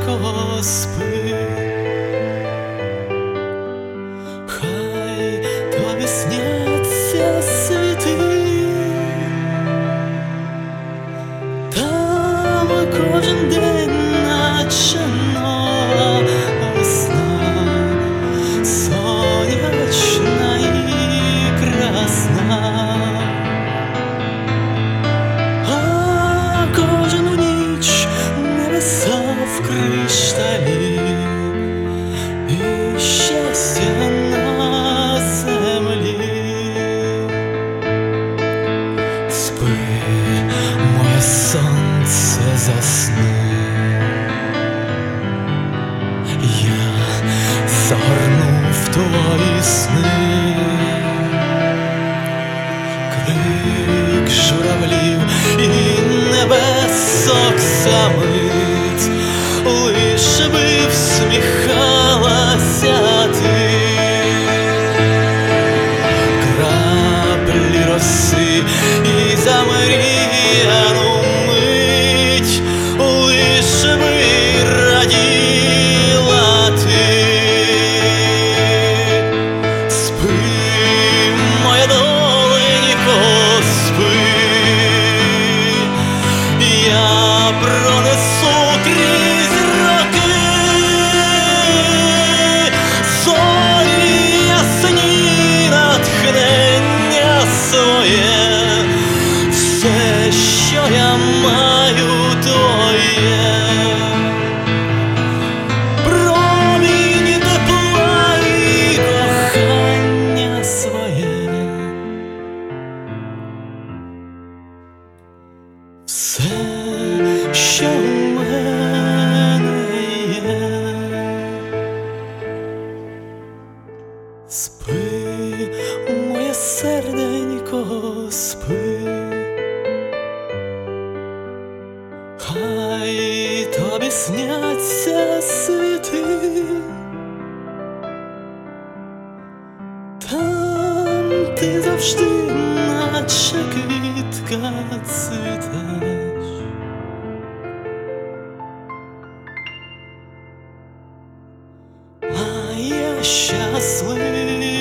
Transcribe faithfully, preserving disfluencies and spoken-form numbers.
серденько, спи, хай тобі сняться світи, там кожен день наче нова весна, сонячна і красна. В кришталі і щастя на землі. Спи, моє сонце, засни, я загорну в твої сни. Крик журавлів і небесок самить, лиш би всміхалася ти. Краплі роси і замріяну мить, лиш би раділа ти. Спи, моя доленько, спи, я пронесу крізь роки зорі ясні, натхнення своє. Все, що я маю, твоє. Промінь тепла і кохання своє. Все, що в мене є. Спи, моє серденько, спи, хай тобі сняться світи, там ти завжди наче квітка цвітеш. А я щасливий.